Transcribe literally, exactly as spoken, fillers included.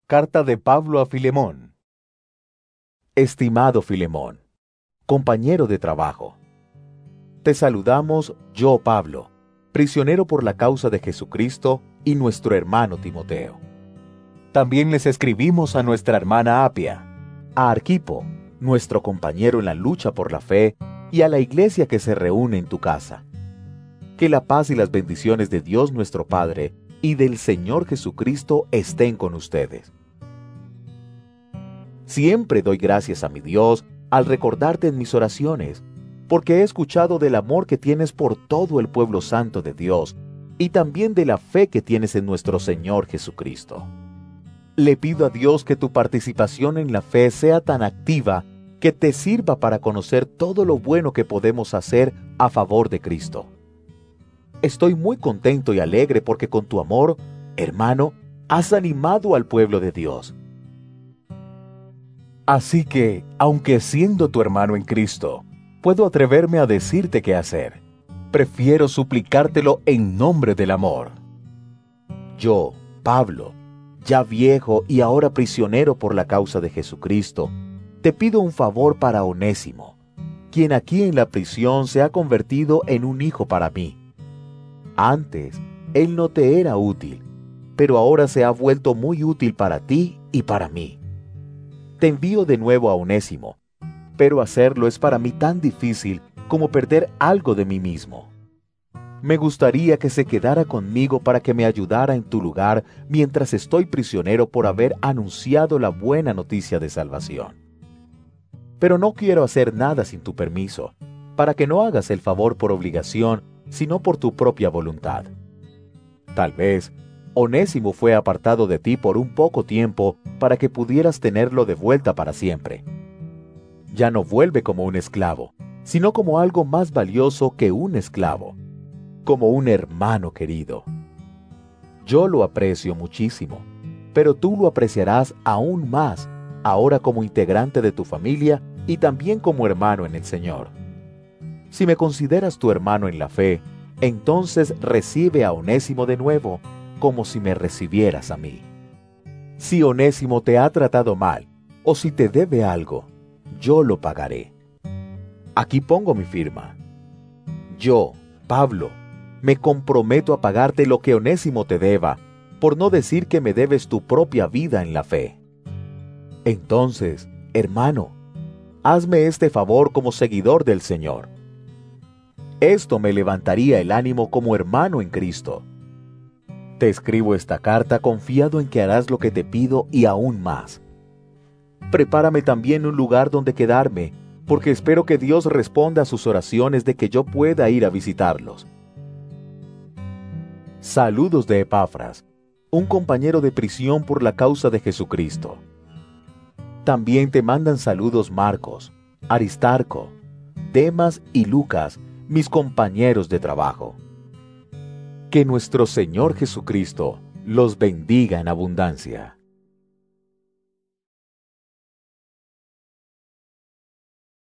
Carta de Pablo a Filemón. Estimado Filemón, compañero de trabajo, te saludamos yo, Pablo, prisionero por la causa de Jesucristo, y nuestro hermano Timoteo. También les escribimos a nuestra hermana Apia, a Arquipo, nuestro compañero en la lucha por la fe, y a la iglesia que se reúne en tu casa. Que la paz y las bendiciones de Dios nuestro Padre y del Señor Jesucristo estén con ustedes. Siempre doy gracias a mi Dios al recordarte en mis oraciones, porque he escuchado del amor que tienes por todo el pueblo santo de Dios y también de la fe que tienes en nuestro Señor Jesucristo. Le pido a Dios que tu participación en la fe sea tan activa que te sirva para conocer todo lo bueno que podemos hacer a favor de Cristo. Estoy muy contento y alegre porque con tu amor, hermano, has animado al pueblo de Dios. Así que, aunque siendo tu hermano en Cristo, puedo atreverme a decirte qué hacer. Prefiero suplicártelo en nombre del amor. Yo, Pablo, ya viejo y ahora prisionero por la causa de Jesucristo, te pido un favor para Onésimo, quien aquí en la prisión se ha convertido en un hijo para mí. Antes, él no te era útil, pero ahora se ha vuelto muy útil para ti y para mí. Te envío de nuevo a Onésimo, pero hacerlo es para mí tan difícil como perder algo de mí mismo. Me gustaría que se quedara conmigo para que me ayudara en tu lugar mientras estoy prisionero por haber anunciado la buena noticia de salvación. Pero no quiero hacer nada sin tu permiso, para que no hagas el favor por obligación, sino por tu propia voluntad. Tal vez Onésimo fue apartado de ti por un poco tiempo para que pudieras tenerlo de vuelta para siempre. Ya no vuelve como un esclavo, sino como algo más valioso que un esclavo, como un hermano querido. Yo lo aprecio muchísimo, pero tú lo apreciarás aún más ahora como integrante de tu familia y también como hermano en el Señor. Si me consideras tu hermano en la fe, entonces recibe a Onésimo de nuevo, como si me recibieras a mí. Si Onésimo te ha tratado mal, o si te debe algo, yo lo pagaré. Aquí pongo mi firma. Yo, Pablo, me comprometo a pagarte lo que Onésimo te deba, por no decir que me debes tu propia vida en la fe. Entonces, hermano, hazme este favor como seguidor del Señor. Esto me levantaría el ánimo como hermano en Cristo. Te escribo esta carta confiado en que harás lo que te pido y aún más. Prepárame también un lugar donde quedarme, porque espero que Dios responda a sus oraciones de que yo pueda ir a visitarlos. Saludos de Epafras, un compañero de prisión por la causa de Jesucristo. También te mandan saludos Marcos, Aristarco, Demas y Lucas, mis compañeros de trabajo. Que nuestro Señor Jesucristo los bendiga en abundancia.